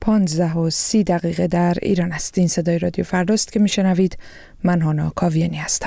15:30 در ایران است. این صدای رادیو فرداست که میشنوید. من هانا کاویانی هستم.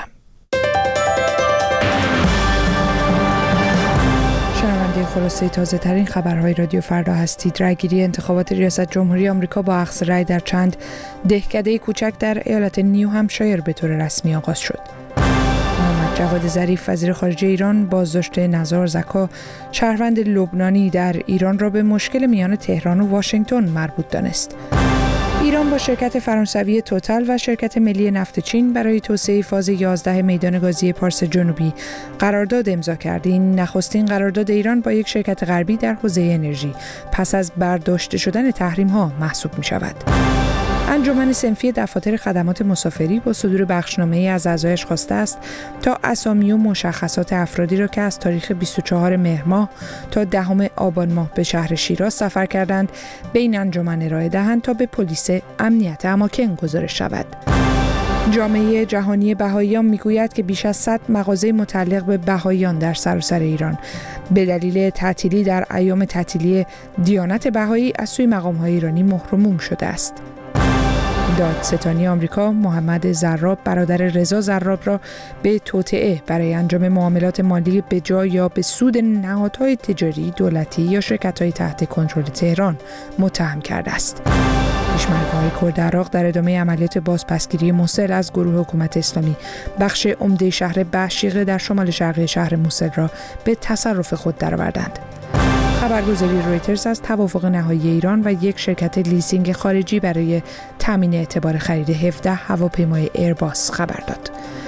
شنونده خلاصه تازه ترین خبرهای رادیو فردا هستید. رأیگیری انتخابات ریاست جمهوری آمریکا با اخذ رأی در چند دهکده کوچک در ایالت نیو همشایر به طور رسمی آغاز شد. جواد ظریف وزیر خارجه ایران بازداشت نزار زکا شهروند لبنانی در ایران را به مشکل میان تهران و واشنگتن مربوط دانست. ایران با شرکت فرانسوی توتال و شرکت ملی نفت چین برای توسعه فاز 11 میدان گازی پارس جنوبی قرارداد امضا کرد. این نخستین قرارداد ایران با یک شرکت غربی در حوزه انرژی پس از برداشته شدن تحریم‌ها محسوب می‌شود. انجمن صنفی دفاتر خدمات مسافری با صدور بخشنامه‌ای از اعضایش خواسته است تا اسامی و مشخصات افرادی را که از تاریخ 24 مهر ماه تا 10 آبان ماه به شهر شیراز سفر کردند به این انجمن ارائه دهند تا به پلیس امنیت اماکن گزارش شود. جامعه جهانی بهائیان میگوید که بیش از 100 مغازه متعلق به بهائیان در سراسر ایران به دلیل تعطیلی در ایام تعطیلی دیانت بهایی از سوی مقام‌های ایرانی محروم شده است. دادستانی آمریکا محمد زراب برادر رضا زراب را به توطئه برای انجام معاملات مالی به جا یا به سود نهادهای تجاری دولتی یا شرکت‌های تحت کنترل تهران متهم کرده است. پیشمرگ‌های کرد عراق در ادامه عملیات بازپسگیری موصل از گروه حکومت اسلامی بخش عمده شهر بهشیقه در شمال شرقی شهر موصل را به تصرف خود درآوردند. خبرگزاری رویترز از توافق نهایی ایران و یک شرکت لیسینگ خارجی برای تامین اعتبار خرید 17 هواپیمای ایرباس خبر داد.